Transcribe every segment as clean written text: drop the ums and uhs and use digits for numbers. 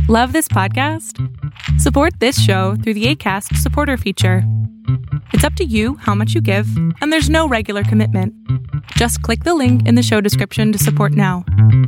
Love this podcast? Support this show through the Acast supporter feature. It's up to you how much you give, and there's no regular commitment. Just click the link in the show description to support now.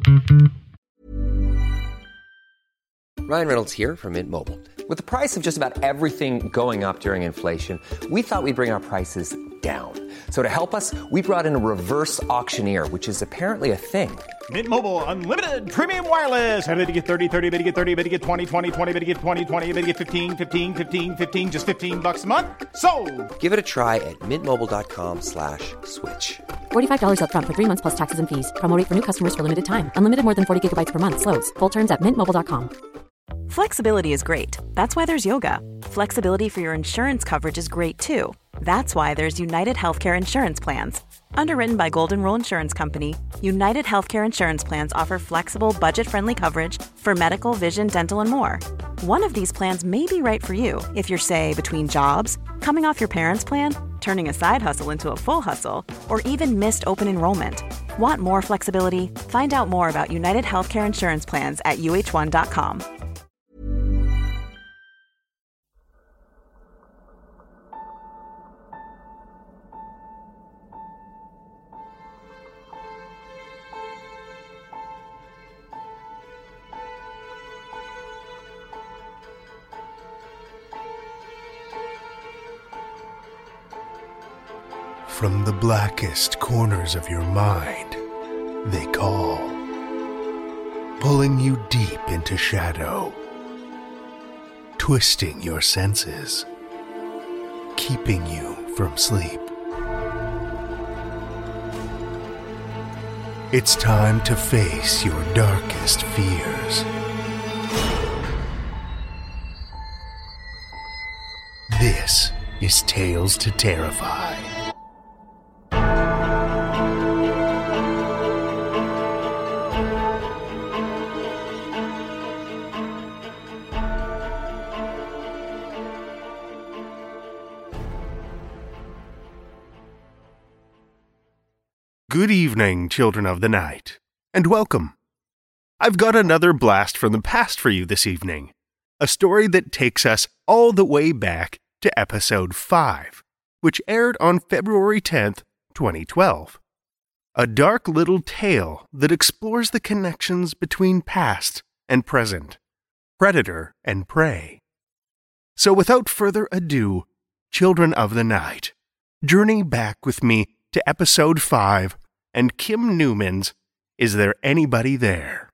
Ryan Reynolds here from Mint Mobile. With the price of just about everything going up during inflation, we thought we'd bring our prices down. So to help us, we brought in a reverse auctioneer, which is apparently a thing. Mint Mobile Unlimited Premium Wireless. How to get 30, 30, bit to get 30, bit to get 20, 20, 20, bit to get 20, 20, bit to get 15, 15, 15, 15, just $15 a month? Sold! Give it a try at mintmobile.com/switch. $45 up front for 3 months plus taxes and fees. Promo rate for new customers for limited time. Unlimited more than 40 gigabytes per month. Slows full terms at mintmobile.com. Flexibility is great. That's why there's yoga. Flexibility for your insurance coverage is great too. That's why there's United Healthcare Insurance Plans. Underwritten by Golden Rule Insurance Company, United Healthcare Insurance Plans offer flexible, budget-friendly coverage for medical, vision, dental, and more. One of these plans may be right for you if you're, say, between jobs, coming off your parents' plan, turning a side hustle into a full hustle, or even missed open enrollment. Want more flexibility? Find out more about United Healthcare Insurance Plans at uh1.com. From the blackest corners of your mind, they call, pulling you deep into shadow, twisting your senses, keeping you from sleep. It's time to face your darkest fears. This is Tales to Terrify. Good evening, children of the night, and welcome. I've got another blast from the past for you this evening, a story that takes us all the way back to episode 5, which aired on February 10th, 2012. A dark little tale that explores the connections between past and present, predator and prey. So without further ado, children of the night, journey back with me to episode 5 and Kim Newman's Is There Anybody There?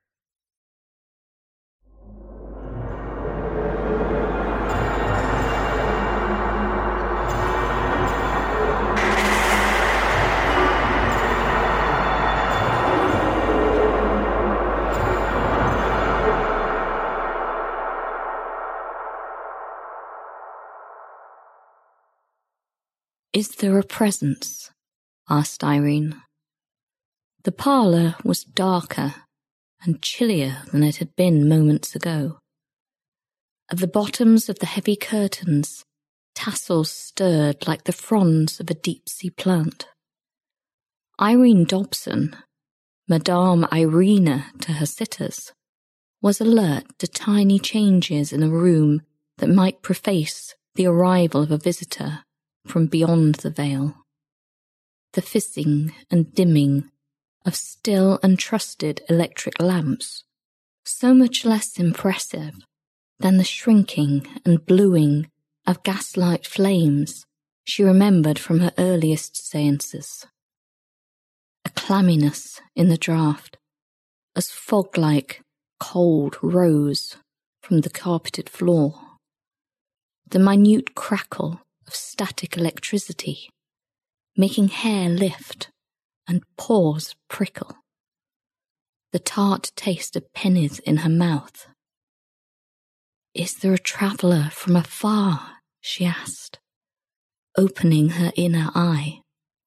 Is there a presence? Asked Irene. The parlour was darker and chillier than it had been moments ago. At the bottoms of the heavy curtains, tassels stirred like the fronds of a deep-sea plant. Irene Dobson, Madame Irina to her sitters, was alert to tiny changes in a room that might preface the arrival of a visitor from beyond the veil. The fizzing and dimming of still and trusted electric lamps, so much less impressive than the shrinking and bluing of gaslight flames she remembered from her earliest seances. A clamminess in the draught, as fog-like cold rose from the carpeted floor. The minute crackle of static electricity, making hair lift and paws prickle. The tart taste of pennies in her mouth. Is there a traveller from afar? She asked, opening her inner eye.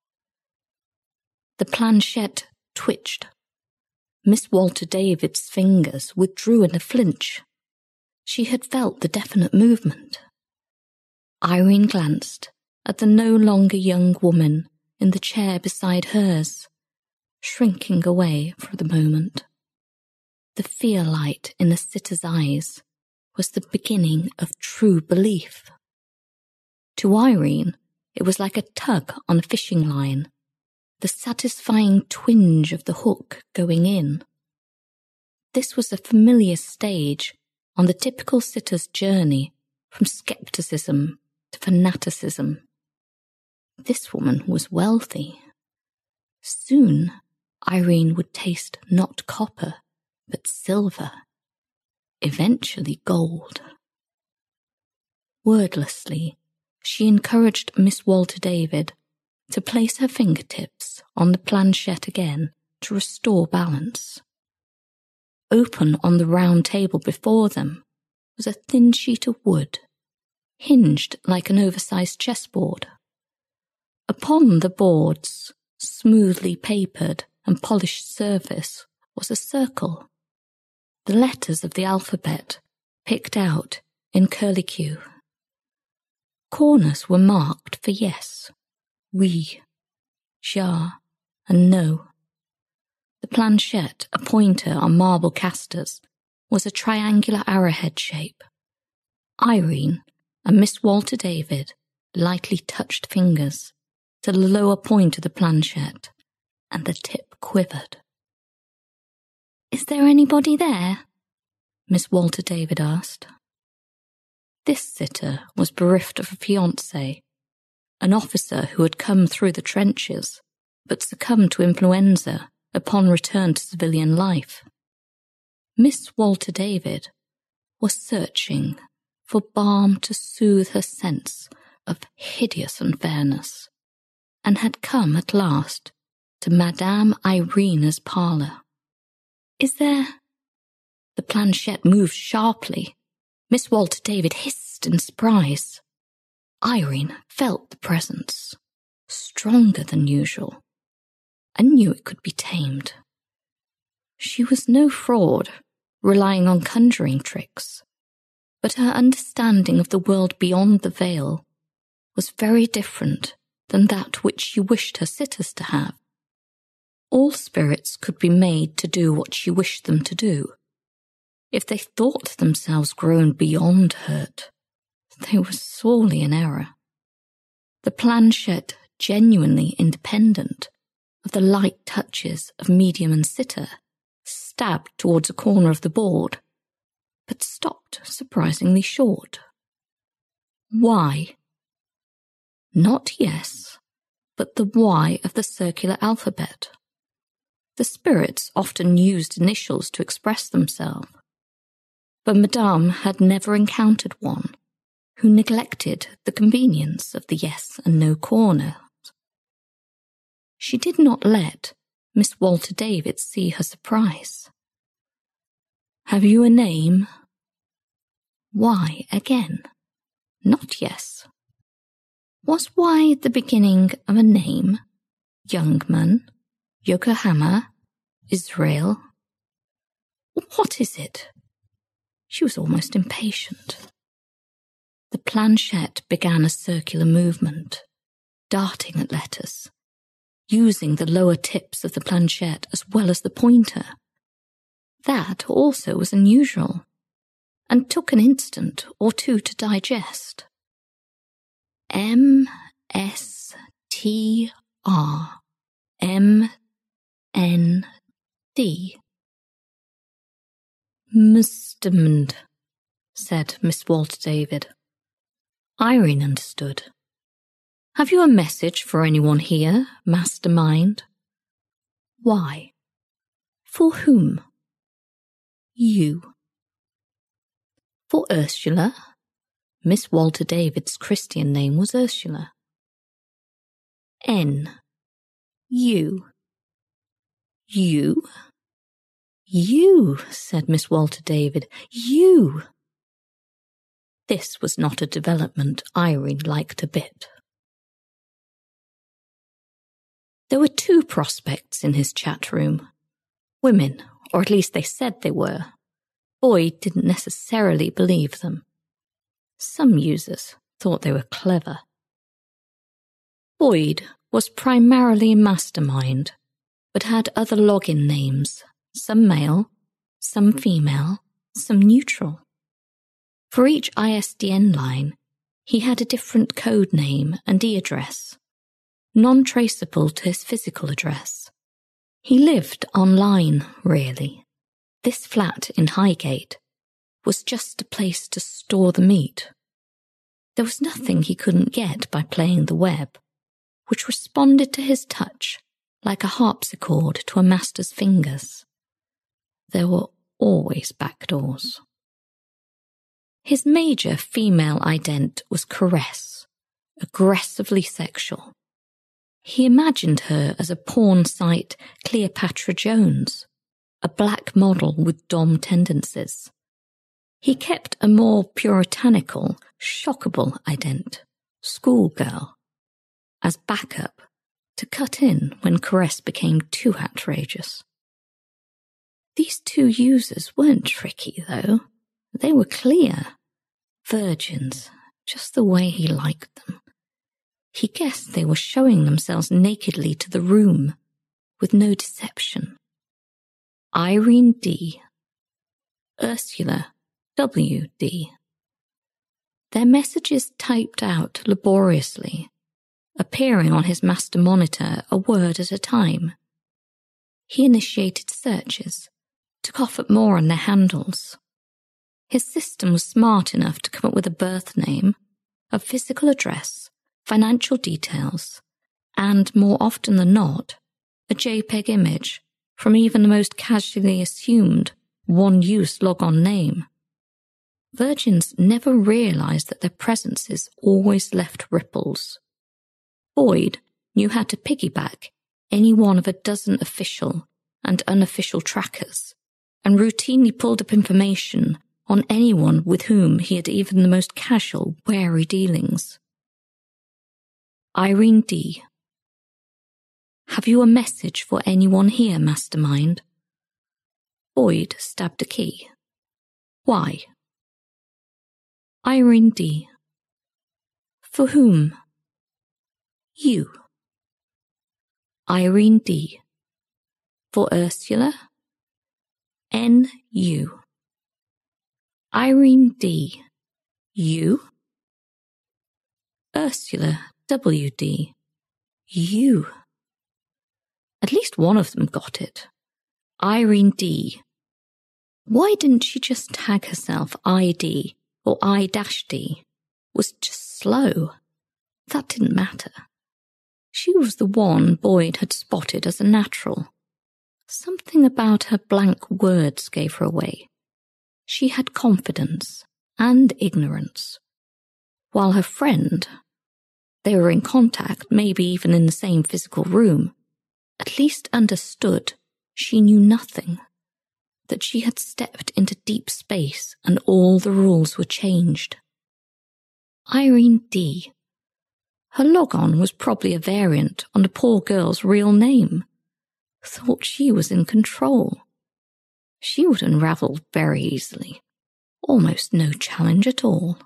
The planchette twitched. Miss Walter David's fingers withdrew in a flinch. She had felt the definite movement. Irene glanced at the no longer young woman in the chair beside hers, shrinking away for the moment. The fear light in the sitter's eyes was the beginning of true belief. To Irene, it was like a tug on a fishing line, the satisfying twinge of the hook going in. This was a familiar stage on the typical sitter's journey from skepticism to fanaticism. This woman was wealthy. Soon, Irene would taste not copper, but silver, eventually gold. Wordlessly, she encouraged Miss Walter David to place her fingertips on the planchette again to restore balance. Open on the round table before them was a thin sheet of wood, hinged like an oversized chessboard. Upon the board's smoothly papered and polished surface was a circle, the letters of the alphabet picked out in curlicue. Corners were marked for yes, oui, ja, and no. The planchette, a pointer on marble casters, was a triangular arrowhead shape. Irene and Miss Walter David lightly touched fingers to the lower point of the planchette, and the tip quivered. "Is there anybody there?" Miss Walter David asked. This sitter was bereft of a fiancé, an officer who had come through the trenches, but succumbed to influenza upon return to civilian life. Miss Walter David was searching for balm to soothe her sense of hideous unfairness, and had come at last to Madame Irena's parlour. "Is there—" The planchette moved sharply. Miss Walter David hissed in surprise. Irene felt the presence, stronger than usual, and knew it could be tamed. She was no fraud, relying on conjuring tricks, but her understanding of the world beyond the veil was very different than that which she wished her sitters to have. All spirits could be made to do what she wished them to do. If they thought themselves grown beyond hurt, they were sorely in error. The planchette genuinely independent of the light touches of medium and sitter, stabbed towards a corner of the board, but stopped surprisingly short. Why? Not yes, but the Y of the circular alphabet. The spirits often used initials to express themselves, but Madame had never encountered one who neglected the convenience of the yes and no corners. She did not let Miss Walter David see her surprise. "Have you a name?" Why again? Not yes. Was Y the beginning of a name? Youngman? Yokohama? Israel? What is it? She was almost impatient. The planchette began a circular movement, darting at letters, using the lower tips of the planchette as well as the pointer. That also was unusual, and took an instant or two to digest. M-S-T-R-M-N-D. Mustemand, said Miss Walter David. Irene understood. Have you a message for anyone here, mastermind? Why? For whom? You. For Ursula? Miss Walter David's Christian name was Ursula. N. You. You? You, said Miss Walter David. You. This was not a development Irene liked a bit. There were two prospects in his chat room. Women, or at least they said they were. Boyd didn't necessarily believe them. Some users thought they were clever. Boyd was primarily a mastermind, but had other login names, some male, some female, some neutral. For each ISDN line, he had a different code name and e-address, non-traceable to his physical address. He lived online, really. This flat in Highgate was just a place to store the meat. There was nothing he couldn't get by playing the web, which responded to his touch like a harpsichord to a master's fingers. There were always backdoors. His major female ident was Caress, aggressively sexual. He imagined her as a porn site Cleopatra Jones, a black model with dom tendencies. He kept a more puritanical, shockable ident, Schoolgirl, as backup to cut in when Caress became too outrageous. These two users weren't tricky, though. They were clear. Virgins, just the way he liked them. He guessed they were showing themselves nakedly to the room, with no deception. Irene D. Ursula W.D. Their messages typed out laboriously, appearing on his master monitor a word at a time. He initiated searches, took off at more on their handles. His system was smart enough to come up with a birth name, a physical address, financial details, and, more often than not, a JPEG image from even the most casually assumed one-use log-on name. Virgins never realized that their presences always left ripples. Boyd knew how to piggyback any one of a dozen official and unofficial trackers, and routinely pulled up information on anyone with whom he had even the most casual, wary dealings. Irene D. Have you a message for anyone here, Mastermind? Boyd stabbed a key. Why? Irene D. For whom? You. Irene D. For Ursula? N.U. Irene D. You? Ursula W.D. You. At least one of them got it. Irene D. Why didn't she just tag herself ID or I-D? Was just slow. That didn't matter. She was the one Boyd had spotted as a natural. Something about her blank words gave her away. She had confidence and ignorance. While her friend, they were in contact, maybe even in the same physical room, at least understood she knew nothing, that she had stepped into deep space and all the rules were changed. Irene D. Her logon was probably a variant on the poor girl's real name. Thought she was in control. She would unravel very easily. Almost no challenge at all.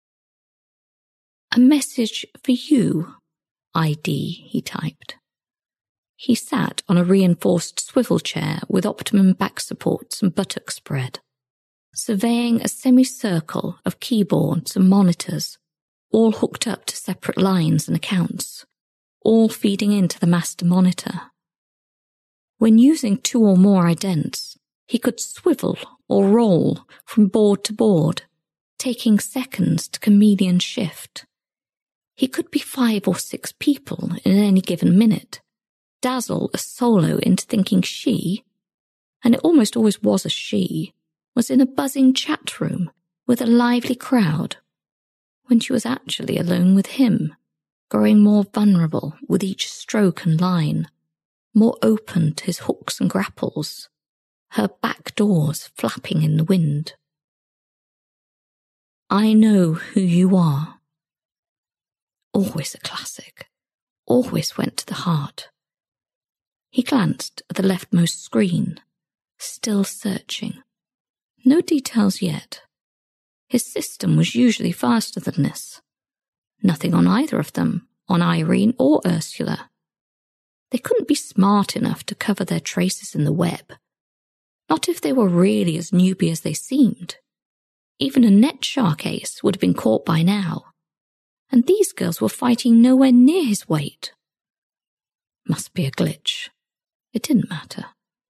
A message for you, ID, he typed. He sat on a reinforced swivel chair with optimum back supports and buttock spread, surveying a semicircle of keyboards and monitors, all hooked up to separate lines and accounts, all feeding into the master monitor. When using two or more idents, he could swivel or roll from board to board, taking seconds to chameleon shift. He could be 5 or 6 people in any given minute, dazzle a solo into thinking she, and it almost always was a she, was in a buzzing chat room with a lively crowd, when she was actually alone with him, growing more vulnerable with each stroke and line, more open to his hooks and grapples, her back doors flapping in the wind. I know who you are. Always a classic, always went to the heart. He glanced at the leftmost screen, still searching. No details yet. His system was usually faster than this. Nothing on either of them, on Irene or Ursula. They couldn't be smart enough to cover their traces in the web. Not if they were really as newbie as they seemed. Even a net shark ace would have been caught by now. And these girls were fighting nowhere near his weight. Must be a glitch. It didn't matter.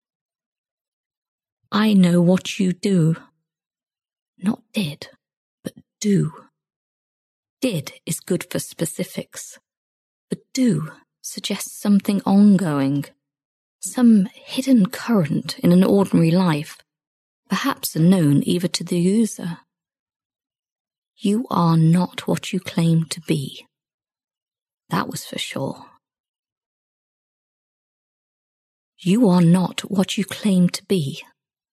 I know what you do. Not did, but do. Did is good for specifics, but do suggests something ongoing, some hidden current in an ordinary life, perhaps unknown even to the user. You are not what you claim to be. That was for sure. You are not what you claim to be.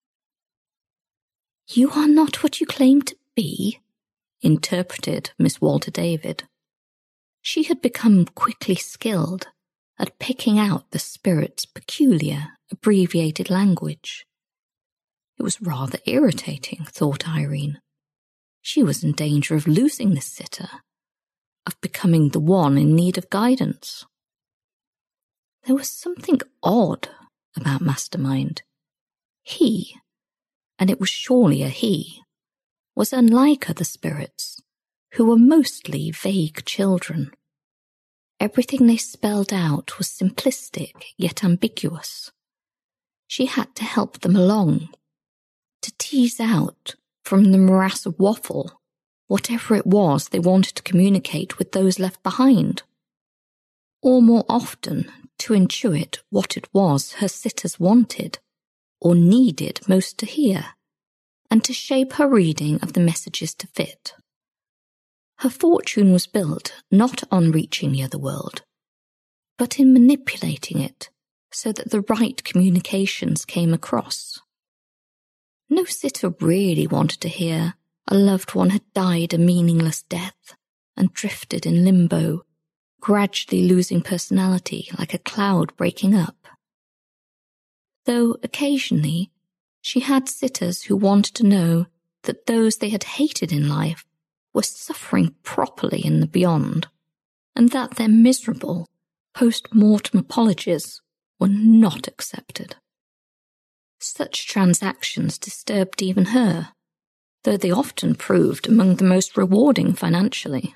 You are not what you claim to be, interpreted Miss Walter David. She had become quickly skilled at picking out the spirit's peculiar, abbreviated language. It was rather irritating, thought Irene. She was in danger of losing this sitter, of becoming the one in need of guidance. There was something odd about Mastermind. He, and it was surely a he, was unlike other spirits, who were mostly vague children. Everything they spelled out was simplistic yet ambiguous. She had to help them along, to tease out from the morass of waffle whatever it was they wanted to communicate with those left behind, or more often to intuit what it was her sitters wanted or needed most to hear, and to shape her reading of the messages to fit. Her fortune was built not on reaching the other world, but in manipulating it so that the right communications came across. No sitter really wanted to hear a loved one had died a meaningless death and drifted in limbo, gradually losing personality like a cloud breaking up. Though occasionally she had sitters who wanted to know that those they had hated in life were suffering properly in the beyond, and that their miserable post-mortem apologies were not accepted. Such transactions disturbed even her, though they often proved among the most rewarding financially.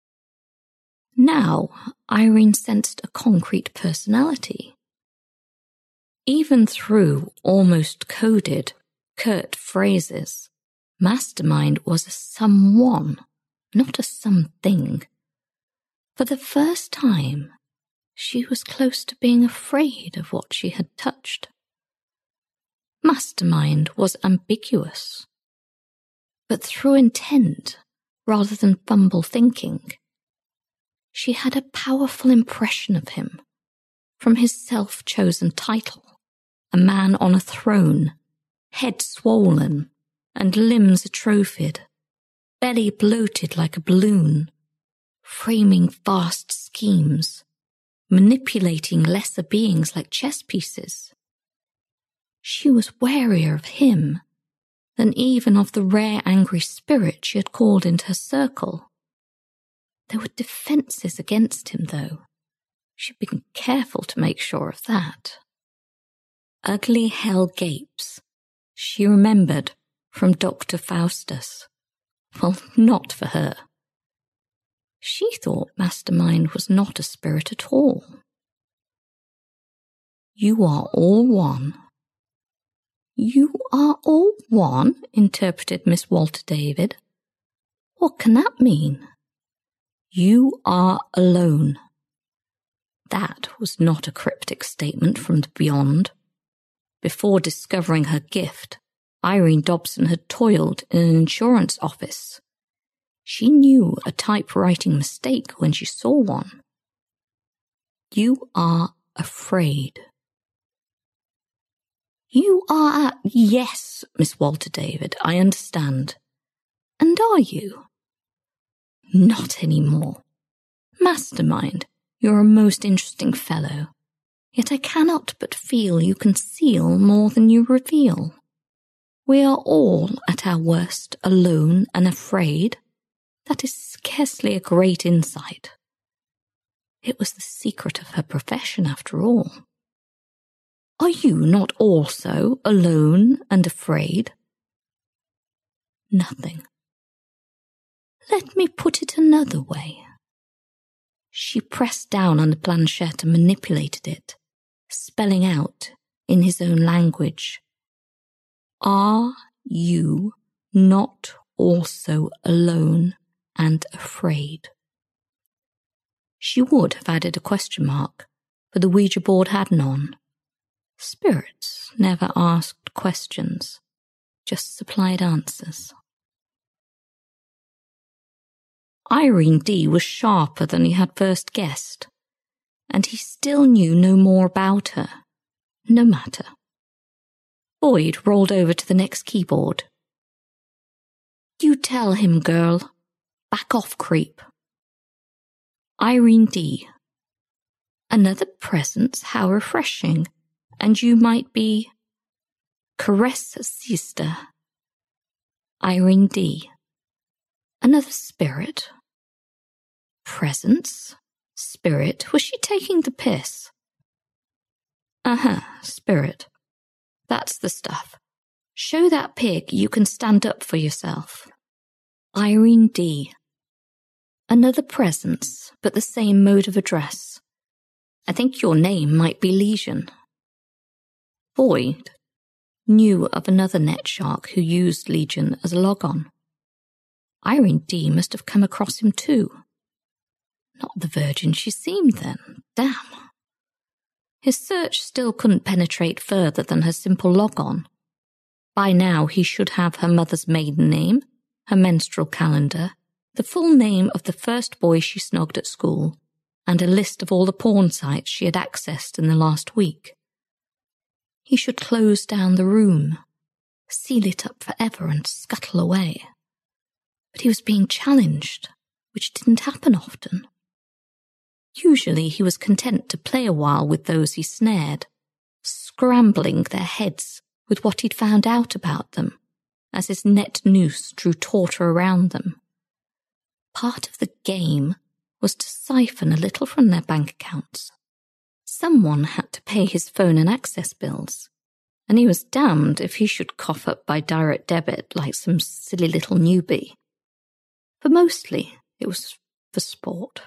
Now Irene sensed a concrete personality. Even through almost coded, curt phrases, Mastermind was a someone, not a something. For the first time, she was close to being afraid of what she had touched. Mastermind was ambiguous, but through intent rather than fumble thinking, she had a powerful impression of him from his self-chosen title, a man on a throne, head swollen and limbs atrophied, belly bloated like a balloon, framing vast schemes, manipulating lesser beings like chess pieces. She was warier of him than even of the rare angry spirit she had called into her circle. There were defences against him, though. She'd been careful to make sure of that. Ugly hell gapes, she remembered from Dr. Faustus. Well, not for her. She thought Mastermind was not a spirit at all. You are all one. You are all one, interpreted Miss Walter David. What can that mean? You are alone. That was not a cryptic statement from the beyond. Before discovering her gift, Irene Dobson had toiled in an insurance office. She knew a typewriting mistake when she saw one. You are afraid. You are yes, Miss Walter David, I understand. And are you? Not any more. Mastermind, you're a most interesting fellow. Yet I cannot but feel you conceal more than you reveal. We are all, at our worst, alone and afraid. That is scarcely a great insight. It was the secret of her profession, after all. Are you not also alone and afraid? Nothing. Let me put it another way. She pressed down on the planchette and manipulated it, spelling out, in his own language, "Are you not also alone and afraid?" She would have added a question mark, but the Ouija board had none. Spirits never asked questions, just supplied answers. Irene D. was sharper than he had first guessed, and he still knew no more about her. No matter. Boyd rolled over to the next keyboard. "You tell him, girl. Back off, creep." Irene D. "Another presence, how refreshing. And you might be..." "Caress, sister." Irene D. "Another spirit?" "Presence? Spirit? Was she taking the piss?" Spirit. That's the stuff. Show that pig you can stand up for yourself." Irene D. "Another presence, but the same mode of address. I think your name might be Legion." Boyd knew of another net shark who used Legion as a log-on. Irene D. must have come across him too. Not the virgin she seemed then. Damn. His search still couldn't penetrate further than her simple log-on. By now he should have her mother's maiden name, her menstrual calendar, the full name of the first boy she snogged at school, and a list of all the porn sites she had accessed in the last week. He should close down the room, seal it up forever and scuttle away. But he was being challenged, which didn't happen often. Usually he was content to play a while with those he snared, scrambling their heads with what he'd found out about them, as his net noose drew tauter around them. Part of the game was to siphon a little from their bank accounts. Someone had to pay his phone and access bills, and he was damned if he should cough up by direct debit like some silly little newbie. But mostly it was for sport.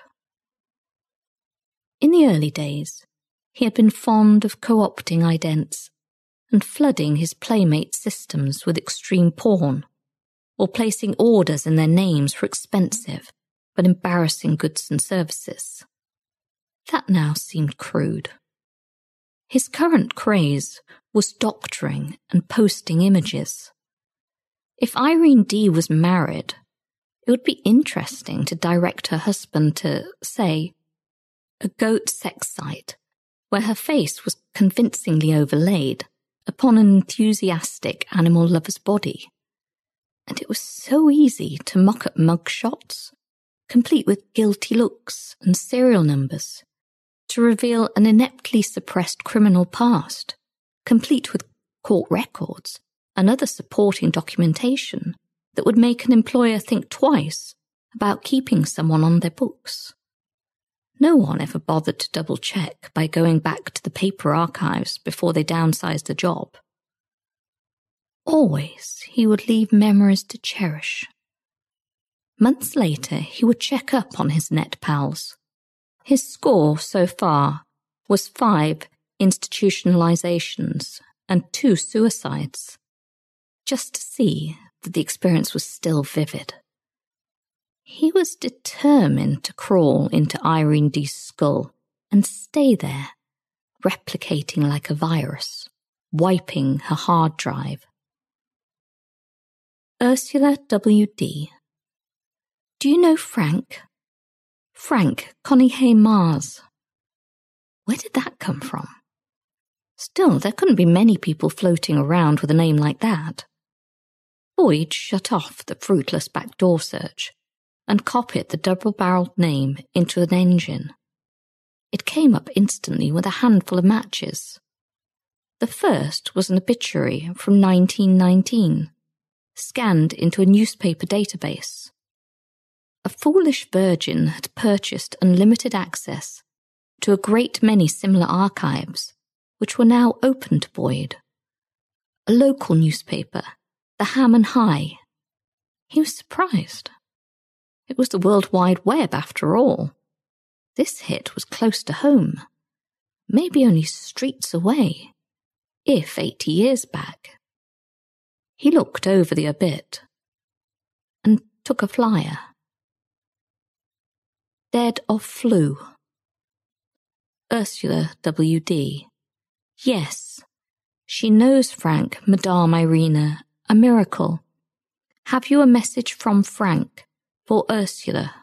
In the early days, he had been fond of co-opting idents and flooding his playmates' systems with extreme porn, or placing orders in their names for expensive but embarrassing goods and services. That now seemed crude. His current craze was doctoring and posting images. If Irene D. was married, it would be interesting to direct her husband to, say, a goat sex site where her face was convincingly overlaid upon an enthusiastic animal lover's body. And it was so easy to mock up mug shots, complete with guilty looks and serial numbers, to reveal an ineptly suppressed criminal past, complete with court records and other supporting documentation that would make an employer think twice about keeping someone on their books. No one ever bothered to double-check by going back to the paper archives before they downsized the job. Always he would leave memories to cherish. Months later, he would check up on his net pals. His score so far was 5 institutionalizations and 2 suicides, just to see that the experience was still vivid. He was determined to crawl into Irene D.'s skull and stay there, replicating like a virus, wiping her hard drive. Ursula W.D. Do you know Frank? Frank Connie Mars. Where did that come from? Still, there couldn't be many people floating around with a name like that. Boyd shut off the fruitless backdoor search and copied the double-barreled name into an engine. It came up instantly with a handful of matches. The first was an obituary from 1919, scanned into a newspaper database. A foolish virgin had purchased unlimited access to a great many similar archives, which were now open to Boyd. A local newspaper, the Ham and High, He was surprised. It was the World Wide Web, after all. This hit was close to home, maybe only streets away, if 80 years back. He looked over the obit and took a flyer. Dead of flu. Ursula W.D. Yes, she knows Frank, Madame Irina. A miracle. Have you a message from Frank for Ursula?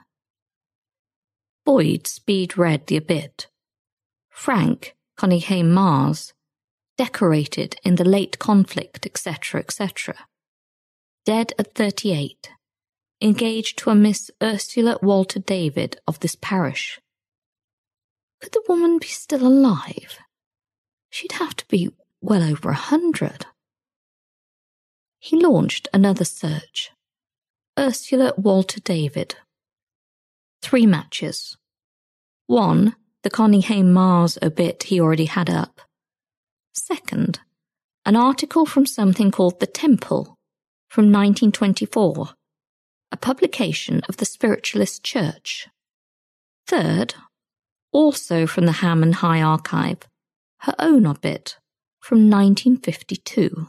Boyd speed read the obit. Frank, Conyngham Mars, decorated in the late conflict, etc., etc. Dead at 38. Engaged to a Miss Ursula Walter David of this parish. Could the woman be still alive? She'd have to be well over 100. He launched another search. Ursula Walter David. 3 matches. 1, the Conyngham Mars obit he already had up. 2nd, an article from something called The Temple from 1924, a publication of the Spiritualist Church. 3rd, also from the Ham and High Archive, her own obit from 1952.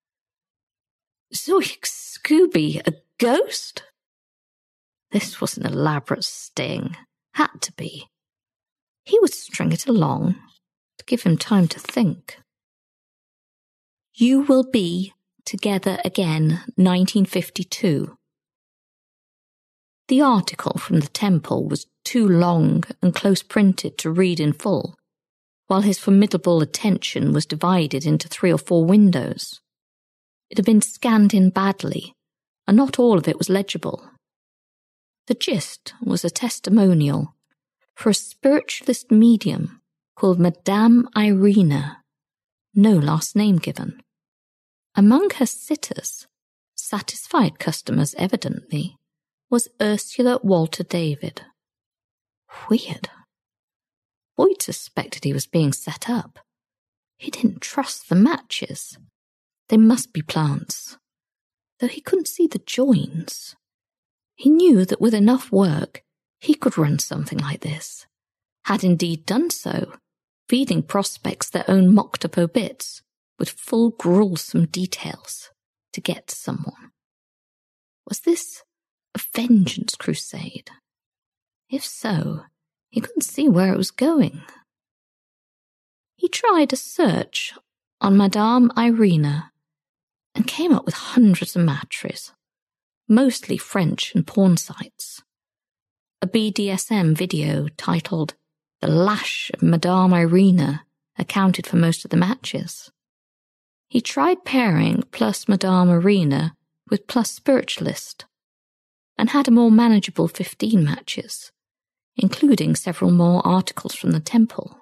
Zoik Scooby, a ghost? This was an elaborate sting. Had to be. He would string it along to give him time to think. You will be together again, 1952. The article from the Temple was too long and close printed to read in full, while his formidable attention was divided into 3 or 4 windows. It had been scanned in badly, and not all of it was legible. The gist was a testimonial for a spiritualist medium called Madame Irina, no last name given. Among her sitters, satisfied customers evidently, was Ursula Walter David. Weird. Boyd suspected he was being set up. He didn't trust the matches. They must be plants, though he couldn't see the joins. He knew that with enough work, he could run something like this, had indeed done so, feeding prospects their own mocked-up obits with full gruesome details to get to someone. Was this a vengeance crusade? If so, he couldn't see where it was going. He tried a search on Madame Irina and came up with hundreds of matches, mostly French and porn sites. A BDSM video titled The Lash of Madame Irina accounted for most of the matches. He tried pairing plus Madame Irina with plus Spiritualist and had a more manageable 15 matches, including several more articles from the Temple.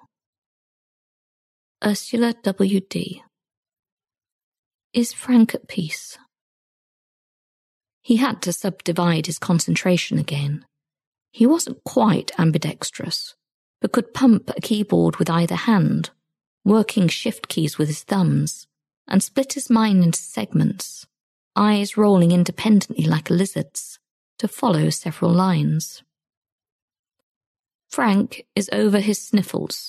Ursula W.D. Is Frank at peace? He had to subdivide his concentration again. He wasn't quite ambidextrous, but could pump a keyboard with either hand, working shift keys with his thumbs, and split his mind into segments, eyes rolling independently like a lizard's, to follow several lines. Frank is over his sniffles.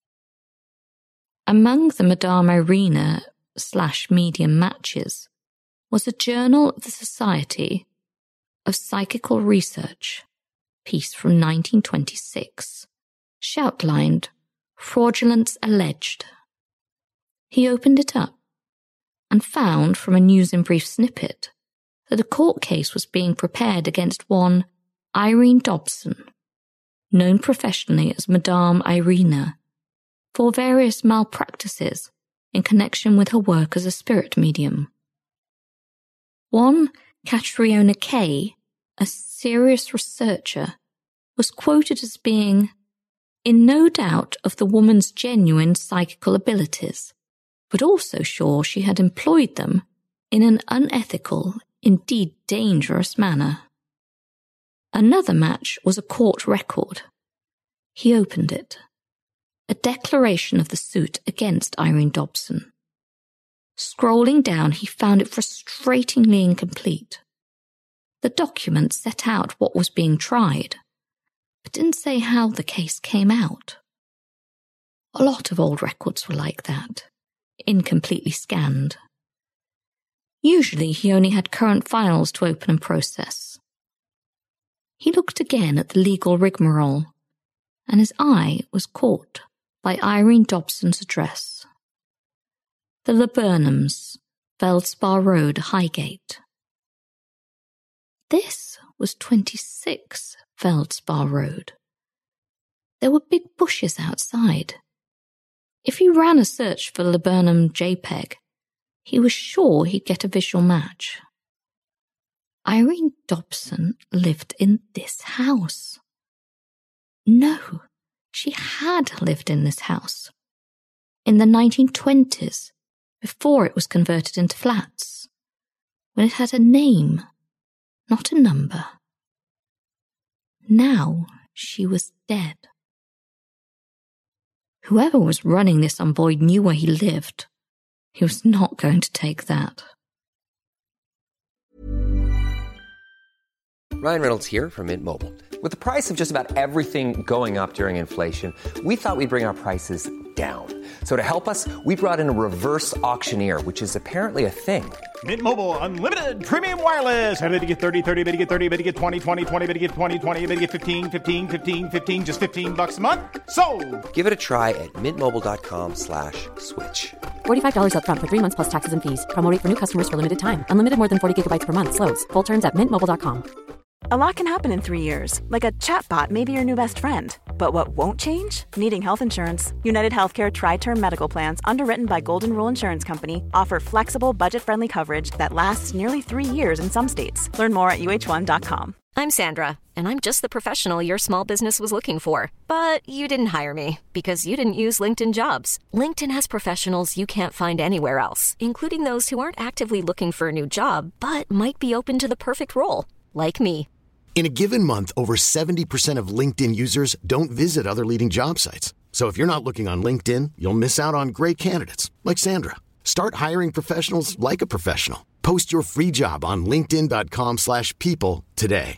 Among the Madame Irina /medium matches was a Journal of the Society of Psychical Research piece from 1926, shoutlined, Fraudulence Alleged. He opened it up and found from a News in Brief snippet that a court case was being prepared against one Irene Dobson, known professionally as Madame Irina, for various malpractices in connection with her work as a spirit medium. One Catriona Kay, a serious researcher, was quoted as being in no doubt of the woman's genuine psychical abilities, but also sure she had employed them in an unethical, indeed dangerous manner. Another match was a court record. He opened it. A declaration of the suit against Irene Dobson. Scrolling down, he found it frustratingly incomplete. The document set out what was being tried, but didn't say how the case came out. A lot of old records were like that, incompletely scanned. Usually he only had current files to open and process. He looked again at the legal rigmarole, and his eye was caught by Irene Dobson's address. The Laburnums, Feldspar Road, Highgate. This was 26 Feldspar Road. There were big bushes outside. If he ran a search for Laburnum JPEG, he was sure he'd get a visual match. Irene Dobson lived in this house. No, she had lived in this house. In the 1920s, before it was converted into flats, when it had a name, not a number. Now she was dead. Whoever was running this on Boyd knew where he lived. He was not going to take that. Ryan Reynolds here from Mint Mobile. With the price of just about everything going up during inflation, we thought we'd bring our prices down. So to help us, we brought in a reverse auctioneer, which is apparently a thing. Mint Mobile Unlimited Premium Wireless. How to get 30, 30, bit to get 30, bit to get 20, 20, 20, bit to get 20, 20, bit to get 15, 15, 15, 15, just $15 a month? Sold! Give it a try at mintmobile.com/switch. $45 up front for 3 months plus taxes and fees. Promo rate for new customers for limited time. Unlimited more than 40 gigabytes per month. Slows full terms at mintmobile.com. A lot can happen in 3 years, like a chatbot may be your new best friend. But what won't change? Needing health insurance. United Healthcare Tri-Term Medical Plans, underwritten by Golden Rule Insurance Company, offer flexible, budget-friendly coverage that lasts nearly 3 years in some states. Learn more at uh1.com. I'm Sandra, and I'm just the professional your small business was looking for. But you didn't hire me because you didn't use LinkedIn Jobs. LinkedIn has professionals you can't find anywhere else, including those who aren't actively looking for a new job, but might be open to the perfect role, like me. In a given month, over 70% of LinkedIn users don't visit other leading job sites. So if you're not looking on LinkedIn, you'll miss out on great candidates like Sandra. Start hiring professionals like a professional. Post your free job on linkedin.com/people today.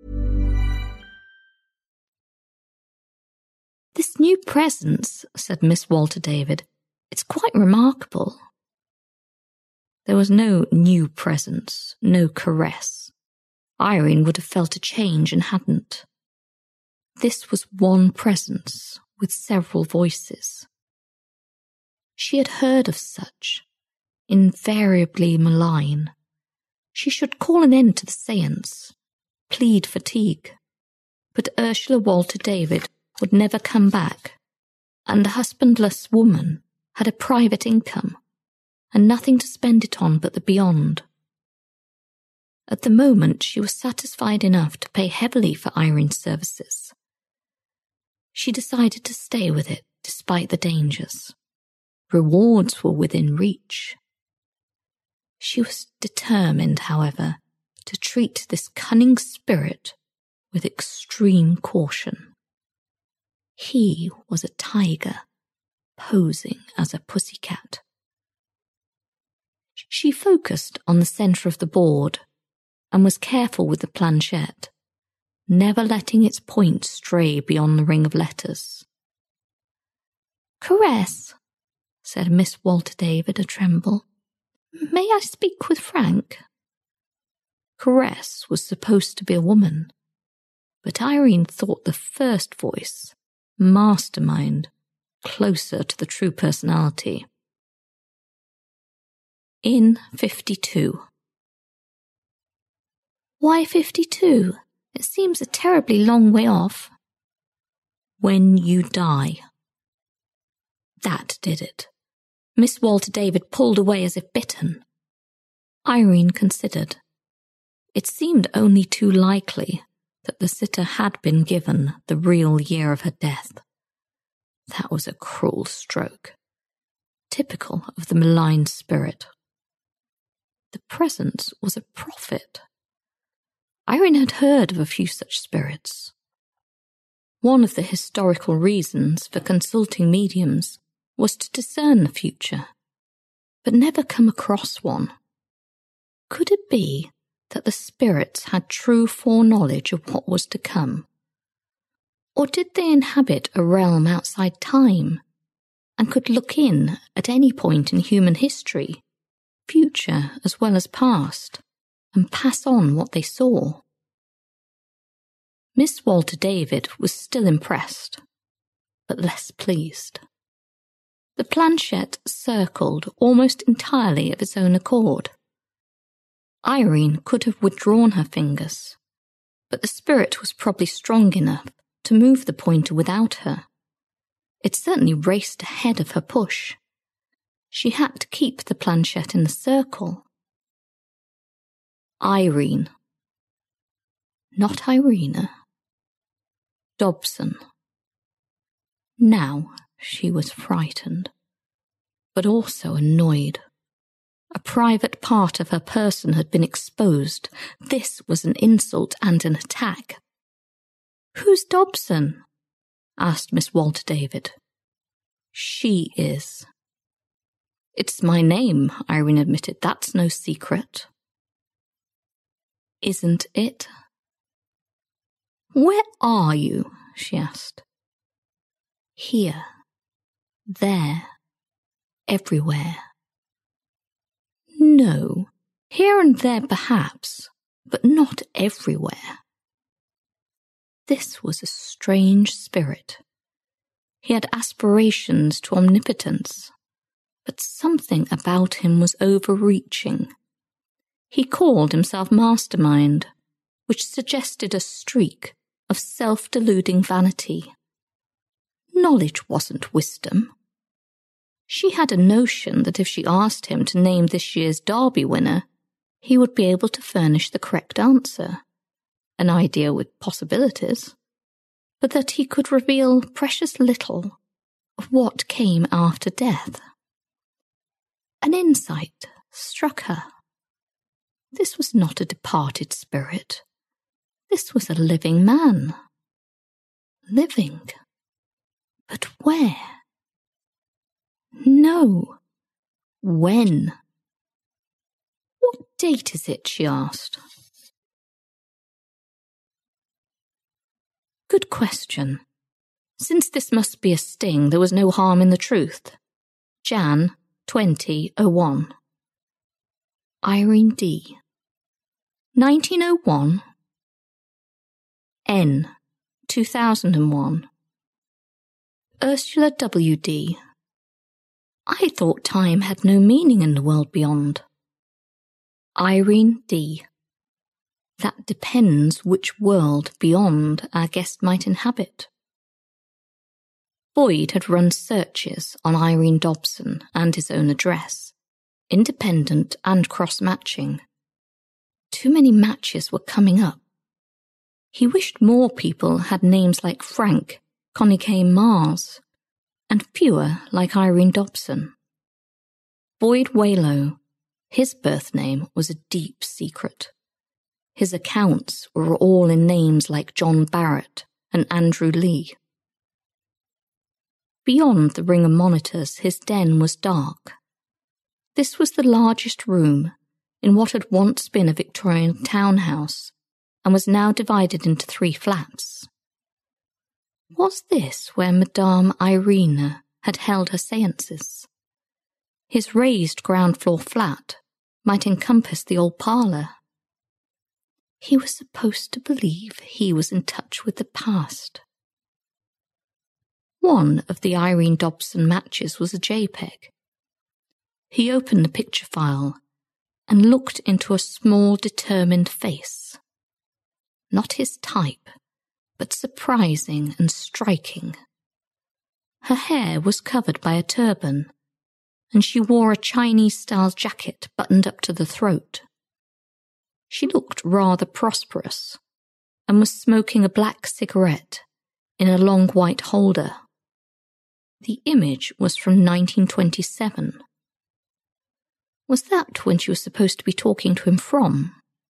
This new presence, said Miss Walter David, it's quite remarkable. There was no new presence, no caress. Irene would have felt a change and hadn't. This was one presence with several voices. She had heard of such, invariably malign. She should call an end to the séance, plead fatigue. But Ursula Walter David would never come back, and the husbandless woman had a private income, and nothing to spend it on but the beyond. At the moment, she was satisfied enough to pay heavily for Irene's services. She decided to stay with it despite the dangers. Rewards were within reach. She was determined, however, to treat this cunning spirit with extreme caution. He was a tiger, posing as a pussycat. She focused on the centre of the board and was careful with the planchette, never letting its point stray beyond the ring of letters. "Caress," said Miss Walter David, a tremble. "May I speak with Frank?" Caress was supposed to be a woman, but Irene thought the first voice, mastermind, closer to the true personality. In 52. Why 52? It seems a terribly long way off. When you die. That did it. Miss Walter David pulled away as if bitten. Irene considered. It seemed only too likely that the sitter had been given the real year of her death. That was a cruel stroke, typical of the malign spirit. The presence was a prophet. Irene had heard of a few such spirits. One of the historical reasons for consulting mediums was to discern the future, but never come across one. Could it be that the spirits had true foreknowledge of what was to come? Or did they inhabit a realm outside time and could look in at any point in human history, future as well as past, and pass on what they saw? Miss Walter David was still impressed, but less pleased. The planchette circled almost entirely of its own accord. Irene could have withdrawn her fingers, but the spirit was probably strong enough to move the pointer without her. It certainly raced ahead of her push. She had to keep the planchette in the circle. Irene. Not Irina. Dobson. Now she was frightened, but also annoyed. A private part of her person had been exposed. This was an insult and an attack. "Who's Dobson?" asked Miss Walter David. "She is." "It's my name," Irene admitted. "That's no secret." "Isn't it?" "Where are you?" she asked. "Here. There. Everywhere." "No. Here and there perhaps, but not everywhere." This was a strange spirit. He had aspirations to omnipotence, but something about him was overreaching. He called himself Mastermind, which suggested a streak of self-deluding vanity. Knowledge wasn't wisdom. She had a notion that if she asked him to name this year's Derby winner, he would be able to furnish the correct answer, an idea with possibilities, but that he could reveal precious little of what came after death. An insight struck her. This was not a departed spirit. This was a living man. Living. But where? No. When? "What date is it?" she asked. Good question. Since this must be a sting, there was no harm in the truth. Jan 2001. Irene D. 1901. N. 2001. Ursula W. D. I thought time had no meaning in the world beyond. Irene D. That depends which world beyond our guest might inhabit. Boyd had run searches on Irene Dobson and his own address, independent and cross-matching. Too many matches were coming up. He wished more people had names like Frank, Connie K. Mars, and fewer like Irene Dobson. Boyd Waylow, his birth name was a deep secret. His accounts were all in names like John Barrett and Andrew Lee. Beyond the ring of monitors, his den was dark. This was the largest room in what had once been a Victorian townhouse and was now divided into 3 flats. Was this where Madame Irina had held her séances? His raised ground-floor flat might encompass the old parlour. He was supposed to believe he was in touch with the past. One of the Irene Dobson matches was a JPEG. He opened the picture file and looked into a small, determined face. Not his type, but surprising and striking. Her hair was covered by a turban, and she wore a Chinese-style jacket buttoned up to the throat. She looked rather prosperous, and was smoking a black cigarette in a long white holder. The image was from 1927. Was that when she was supposed to be talking to him from?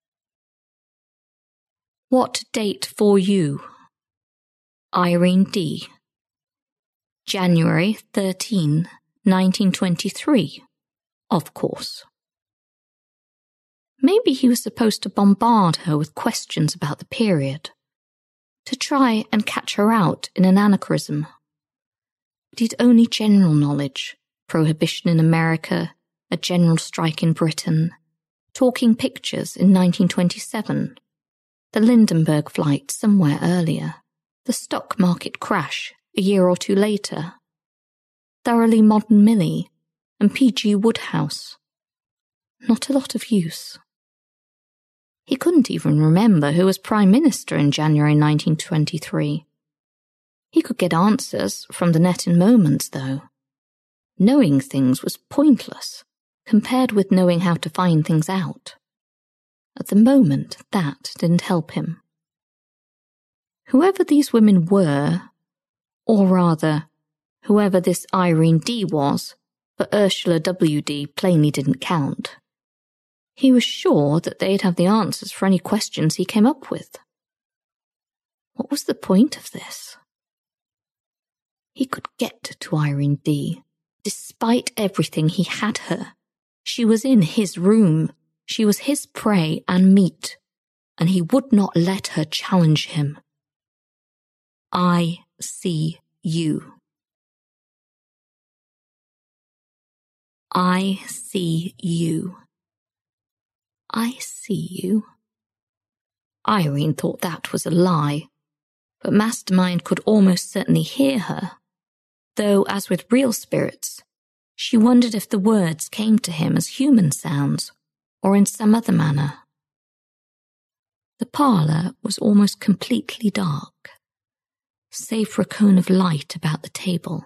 What date for you? Irene D. January 13, 1923, of course. Maybe he was supposed to bombard her with questions about the period, to try and catch her out in an anachronism. But he'd only general knowledge, prohibition in America, a general strike in Britain, talking pictures in 1927, the Lindenberg flight somewhere earlier, the stock market crash a year or two later, Thoroughly Modern Millie, and P.G. Wodehouse. Not a lot of use. He couldn't even remember who was Prime Minister in January 1923. He could get answers from the net in moments, though. Knowing things was pointless, compared with knowing how to find things out. At the moment, that didn't help him. Whoever these women were, or rather, whoever this Irene D. was, but Ursula W.D. plainly didn't count. He was sure that they'd have the answers for any questions he came up with. What was the point of this? He could get to Irene D. Despite everything, he had her. She was in his room. She was his prey and meat, and he would not let her challenge him. I see you. I see you. I see you. Irene thought that was a lie, but Mastermind could almost certainly hear her, though, as with real spirits, she wondered if the words came to him as human sounds or in some other manner. The parlour was almost completely dark, save for a cone of light about the table.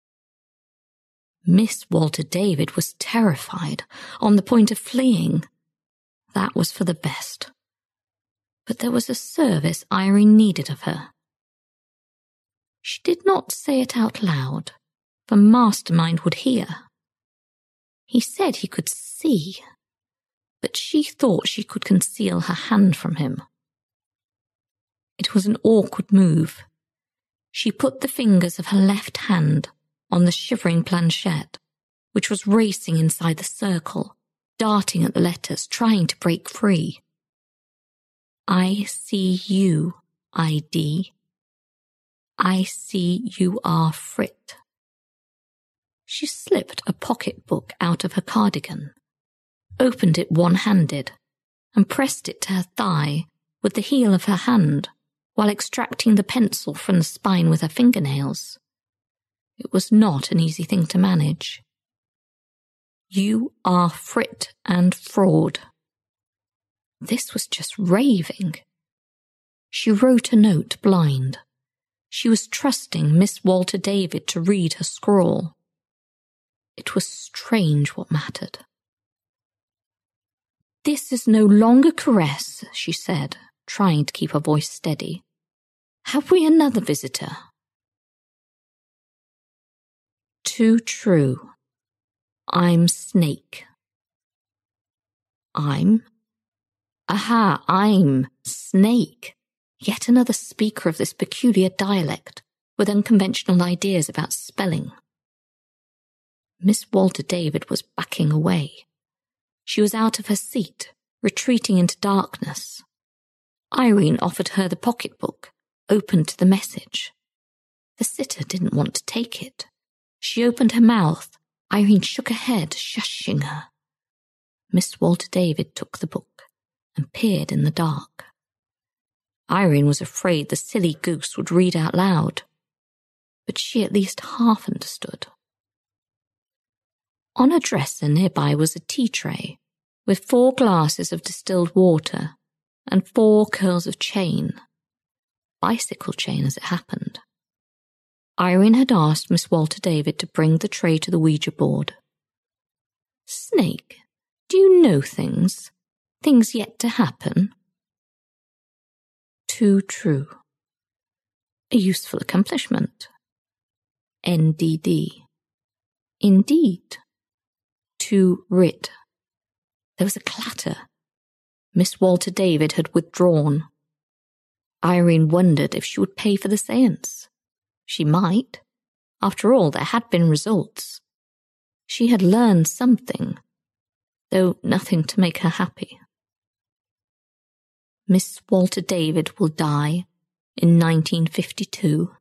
Miss Walter David was terrified, on the point of fleeing. That was for the best. But there was a service Irene needed of her. She did not say it out loud, for Mastermind would hear. He said he could see, but she thought she could conceal her hand from him. It was an awkward move. She put the fingers of her left hand on the shivering planchette, which was racing inside the circle, darting at the letters, trying to break free. I see you, ID. I see you are Frit. She slipped a pocketbook out of her cardigan, opened it one-handed, and pressed it to her thigh with the heel of her hand while extracting the pencil from the spine with her fingernails. It was not an easy thing to manage. You are Frit and fraud. This was just raving. She wrote a note blind. She was trusting Miss Walter David to read her scrawl. It was strange what mattered. This is no longer caress, she said, trying to keep her voice steady. Have we another visitor? Too true. I'm Snake. I'm Snake. Yet another speaker of this peculiar dialect with unconventional ideas about spelling. Miss Walter David was backing away. She was out of her seat, retreating into darkness. Irene offered her the pocketbook, opened to the message. The sitter didn't want to take it. She opened her mouth. Irene shook her head, shushing her. Miss Walter David took the book and peered in the dark. Irene was afraid the silly goose would read out loud, but she at least half understood. On a dresser nearby was a tea tray with 4 glasses of distilled water and 4 curls of chain. Bicycle chain, as it happened. Irene had asked Miss Walter David to bring the tray to the Ouija board. Snake, do you know things? Things yet to happen? Too true. A useful accomplishment. NDD. Indeed. Too writ. There was a clatter. Miss Walter David had withdrawn. Irene wondered if she would pay for the séance. She might. After all, there had been results. She had learned something, though nothing to make her happy. Miss Walter David will die in 1952.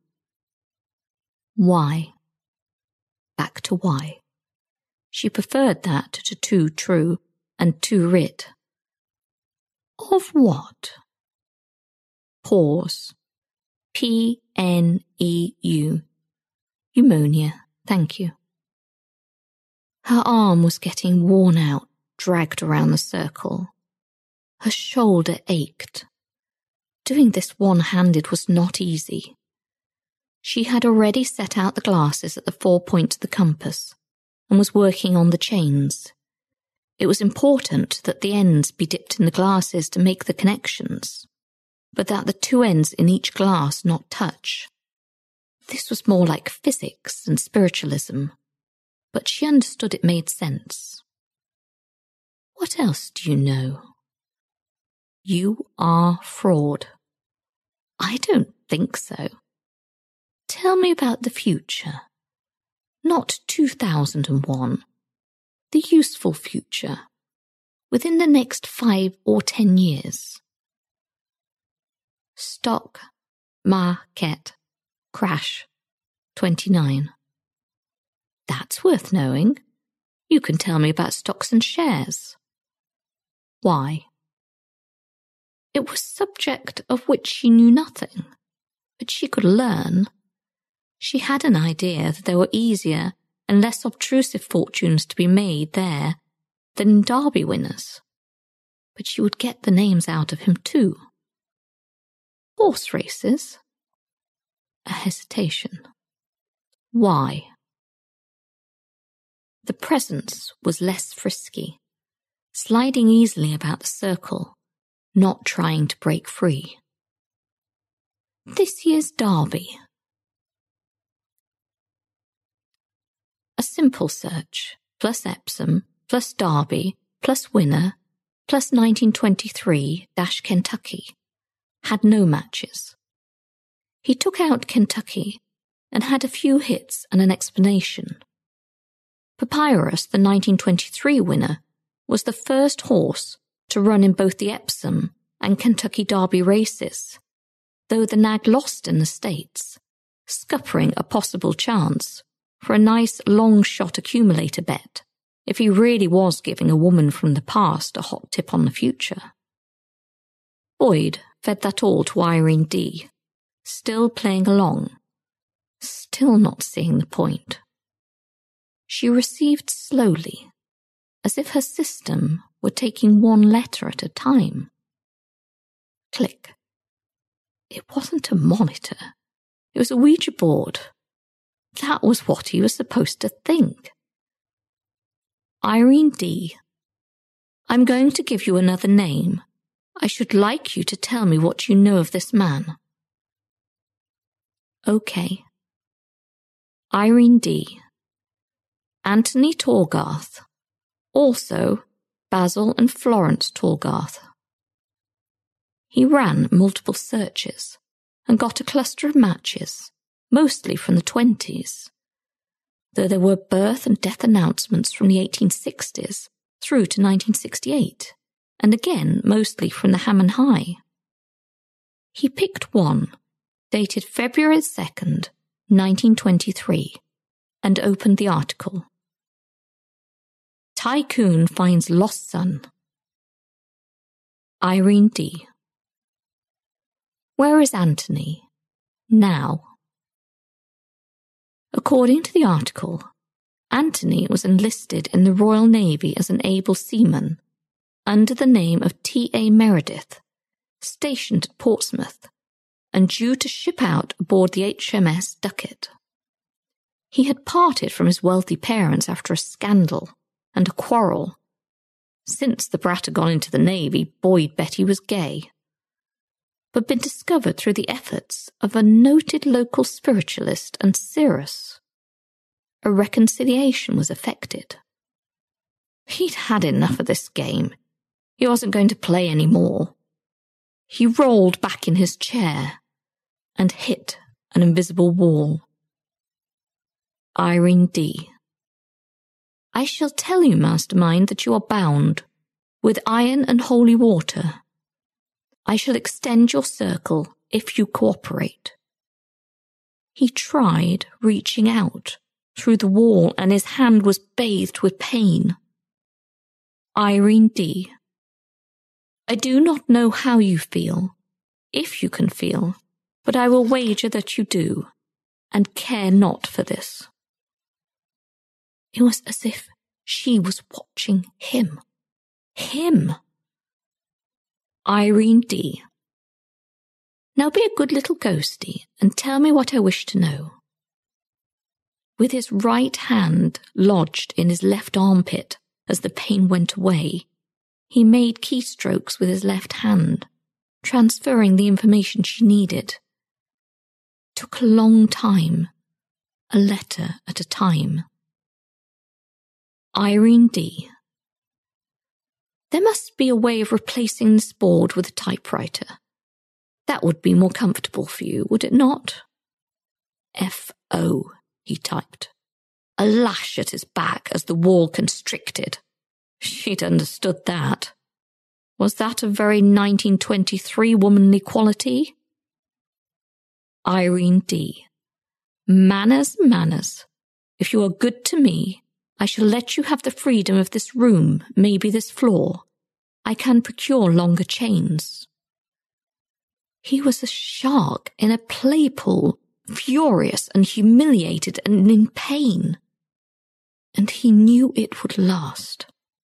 Why? Back to why. She preferred that to too true and too writ. Of what? Pause. P-N-E-U. Pneumonia, thank you. Her arm was getting worn out, dragged around the circle. Her shoulder ached. Doing this one-handed was not easy. She had already set out the glasses at the 4 points of the compass and was working on the chains. It was important that the ends be dipped in the glasses to make the connections, but that the two ends in each glass not touch. This was more like physics than spiritualism, but she understood it made sense. What else do you know? You are fraud. I don't think so. Tell me about the future. Not 2001. The useful future. Within the next 5 or 10 years. Stock, market, crash, 29. That's worth knowing. You can tell me about stocks and shares. Why? It was subject of which she knew nothing, but she could learn. She had an idea that there were easier and less obtrusive fortunes to be made there than in Derby winners, but she would get the names out of him too. Horse races? A hesitation. Why? The presence was less frisky, sliding easily about the circle, not trying to break free. This year's Derby. A simple search, plus Epsom, plus Derby, plus winner, plus 1923-Kentucky, had no matches. He took out Kentucky and had a few hits and an explanation. Papyrus, the 1923 winner, was the first horse to run in both the Epsom and Kentucky Derby races, though the nag lost in the States, scuppering a possible chance for a nice long-shot accumulator bet if he really was giving a woman from the past a hot tip on the future. Boyd fed that all to Irene D., still playing along, still not seeing the point. She received slowly, as if her system were taking one letter at a time. Click. It wasn't a monitor. It was a Ouija board. That was what he was supposed to think. Irene D., I'm going to give you another name. I should like you to tell me what you know of this man. Okay. Irene D. Anthony Torgarth. Also Basil and Florence Torgarth. He ran multiple searches and got a cluster of matches, mostly from the 20s, though there were birth and death announcements from the 1860s through to 1968, and again mostly from the Hammond High. He picked one, dated February 2nd, 1923, and opened the article. Tycoon finds lost son. Irene D. Where is Anthony? Now. According to the article, Anthony was enlisted in the Royal Navy as an able seaman under the name of T.A. Meredith, stationed at Portsmouth, and due to ship out aboard the HMS Ducat. He had parted from his wealthy parents after a scandal and a quarrel. Since the brat had gone into the Navy, Boyd bet he was gay, but been discovered through the efforts of a noted local spiritualist and seeress. A reconciliation was effected. He'd had enough of this game. He wasn't going to play any more. He rolled back in his chair and hit an invisible wall. Irene D. I shall tell you, mastermind, that you are bound with iron and holy water. I shall extend your circle if you cooperate. He tried reaching out through the wall and his hand was bathed with pain. Irene D. I do not know how you feel, if you can feel, but I will wager that you do, and care not for this. It was as if she was watching him. Him! Irene D. Now be a good little ghosty and tell me what I wish to know. With his right hand lodged in his left armpit as the pain went away, he made keystrokes with his left hand, transferring the information she needed. It took a long time, a letter at a time. Irene D. There must be a way of replacing this board with a typewriter. That would be more comfortable for you, would it not? F.O., he typed, a lash at his back as the wall constricted. She'd understood that. Was that a very 1923 womanly quality? Irene D. Manners, manners. If you are good to me, I shall let you have the freedom of this room, maybe this floor. I can procure longer chains. He was a shark in a play pool, furious and humiliated and in pain. And he knew it would last.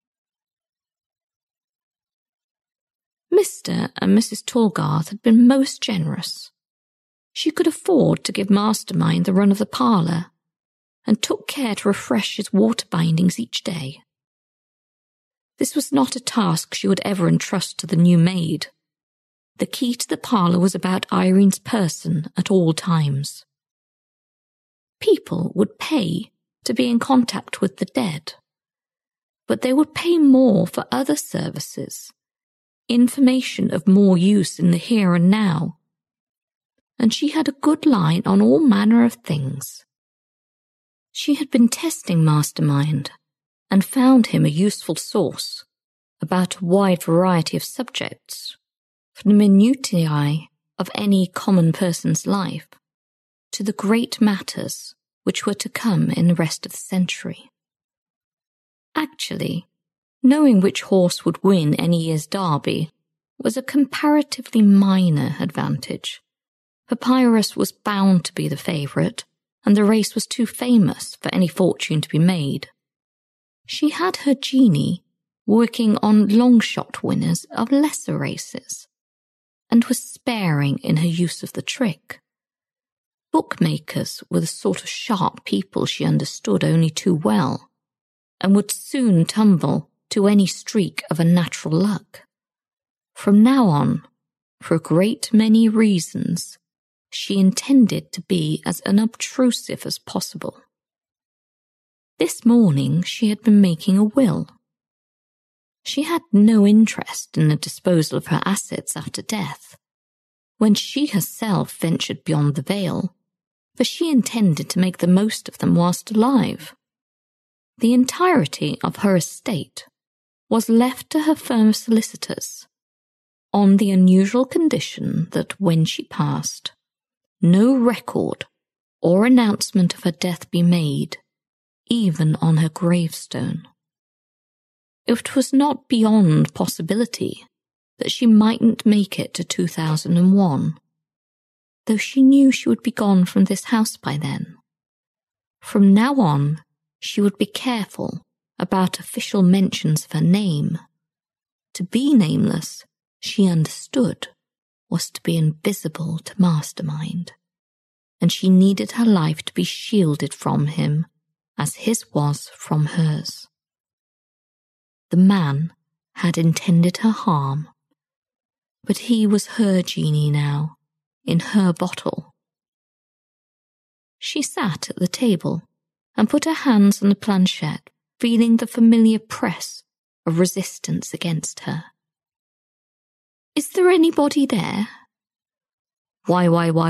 Mr. and Mrs. Talgarth had been most generous. She could afford to give Mastermind the run of the parlour, and took care to refresh his water bindings each day. This was not a task she would ever entrust to the new maid. The key to the parlour was about Irene's person at all times. People would pay to be in contact with the dead, but they would pay more for other services, information of more use in the here and now, and she had a good line on all manner of things. She had been testing Mastermind and found him a useful source about a wide variety of subjects, from the minutiae of any common person's life to the great matters which were to come in the rest of the century. Actually, knowing which horse would win any year's derby was a comparatively minor advantage. Papyrus was bound to be the favourite, and the race was too famous for any fortune to be made. She had her genie working on long-shot winners of lesser races, and was sparing in her use of the trick. Bookmakers were the sort of sharp people she understood only too well, and would soon tumble to any streak of unnatural luck. From now on, for a great many reasons, she intended to be as unobtrusive as possible. This morning she had been making a will. She had no interest in the disposal of her assets after death, when she herself ventured beyond the veil, for she intended to make the most of them whilst alive. The entirety of her estate was left to her firm of solicitors, on the unusual condition that when she passed, no record or announcement of her death be made, even on her gravestone. It was not beyond possibility that she mightn't make it to 2001, though she knew she would be gone from this house by then. From now on, she would be careful about official mentions of her name. To be nameless, she understood, was to be invisible to Mastermind, and she needed her life to be shielded from him as his was from hers. The man had intended her harm, but he was her genie now, in her bottle. She sat at the table and put her hands on the planchette, feeling the familiar press of resistance against her. Is there anybody there? Why?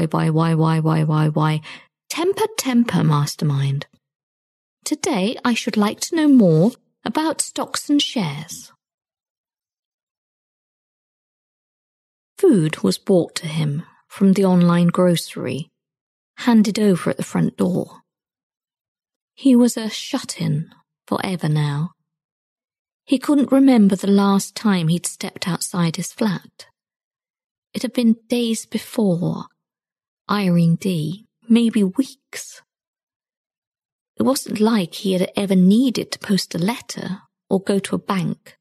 Temper, Mastermind. Today I should like to know more about stocks and shares. Food was brought to him from the online grocery, handed over at the front door. He was a shut-in forever now. He couldn't remember the last time he'd stepped outside his flat. It had been days before, Irene D., maybe weeks. It wasn't like he had ever needed to post a letter or go to a bank.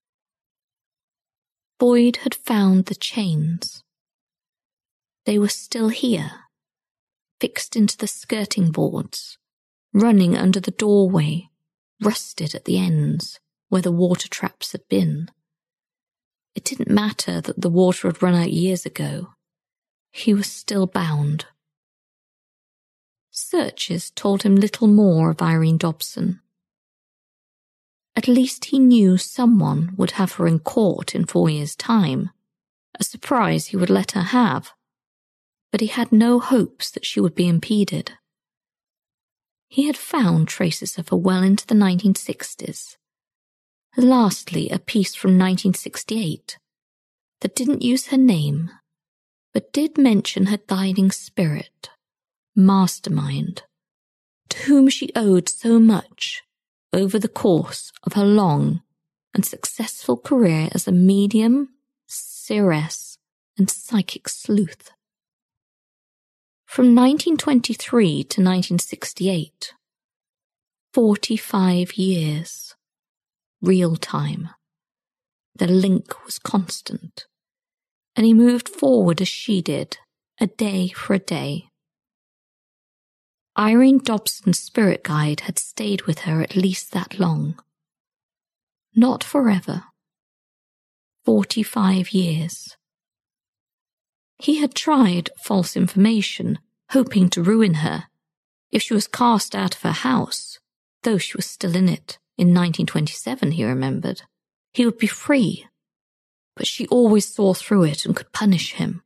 Boyd had found the chains. They were still here, fixed into the skirting boards, running under the doorway, rusted at the ends where the water traps had been. It didn't matter that the water had run out years ago. He was still bound. Searches told him little more of Irene Dobson. At least he knew someone would have her in court in 4 years' time, a surprise he would let her have, but he had no hopes that she would be impeded. He had found traces of her well into the 1960s. Lastly, a piece from 1968 that didn't use her name, but did mention her guiding spirit, Mastermind, to whom she owed so much over the course of her long and successful career as a medium, seeress, and psychic sleuth. From 1923 to 1968, 45 years, real time. The link was constant, and he moved forward as she did, a day for a day. Irene Dobson's spirit guide had stayed with her at least that long. Not forever. 45 years. He had tried false information, hoping to ruin her. If she was cast out of her house, though she was still in it, in 1927, he remembered, he would be free. But she always saw through it and could punish him.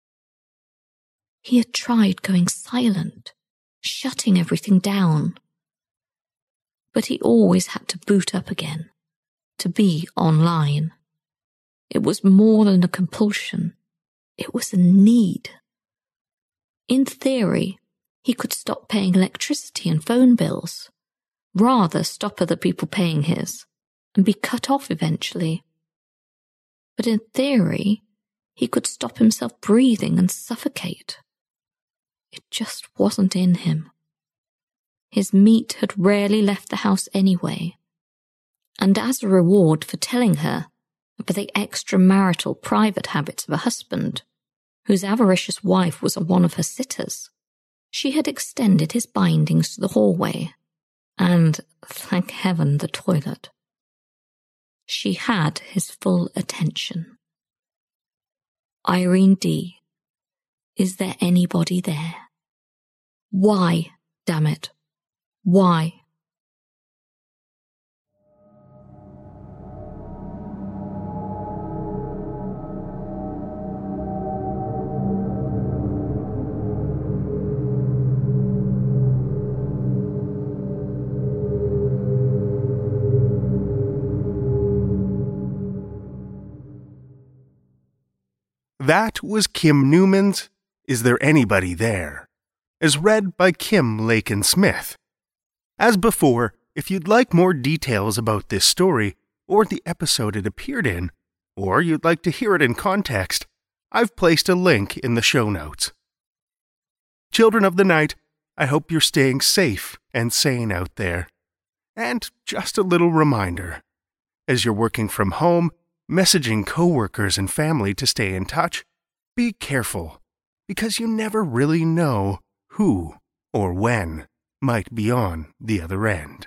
He had tried going silent, shutting everything down. But he always had to boot up again, to be online. It was more than a compulsion. It was a need. In theory, he could stop paying electricity and phone bills, rather stop other people paying his, and be cut off eventually. But in theory, he could stop himself breathing and suffocate. It just wasn't in him. His meat had rarely left the house anyway, and as a reward for telling her about the extramarital private habits of a husband, whose avaricious wife was one of her sitters, she had extended his bindings to the hallway, and, thank heaven, the toilet. She had his full attention. Irene D., is there anybody there? Why, damn it? Why? That was Kim Newman's Is There Anybody There?, as read by Kim Lakin Smith. As before, if you'd like more details about this story, or the episode it appeared in, or you'd like to hear it in context, I've placed a link in the show notes. Children of the night, I hope you're staying safe and sane out there. And just a little reminder, as you're working from home, messaging coworkers and family to stay in touch, be careful, because you never really know who or when might be on the other end.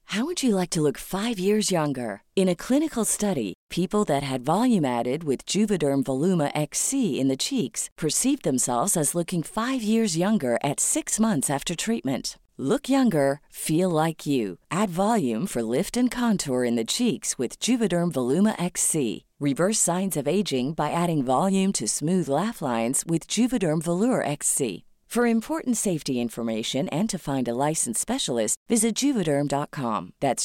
How would you like to look 5 years younger? In a clinical study, people that had volume added with Juvederm Voluma XC in the cheeks perceived themselves as looking 5 years younger at 6 months after treatment. Look younger, feel like you. Add volume for lift and contour in the cheeks with Juvederm Voluma XC. Reverse signs of aging by adding volume to smooth laugh lines with Juvederm Volure XC. For important safety information and to find a licensed specialist, visit Juvederm.com. That's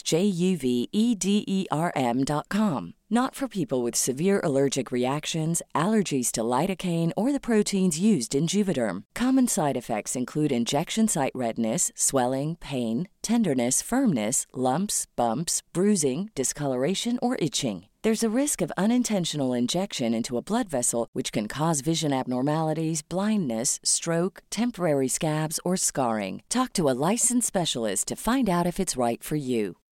JUVEDERM.com. Not for people with severe allergic reactions, allergies to lidocaine, or the proteins used in Juvederm. Common side effects include injection site redness, swelling, pain, tenderness, firmness, lumps, bumps, bruising, discoloration, or itching. There's a risk of unintentional injection into a blood vessel, which can cause vision abnormalities, blindness, stroke, temporary scabs, or scarring. Talk to a licensed specialist to find out if it's right for you.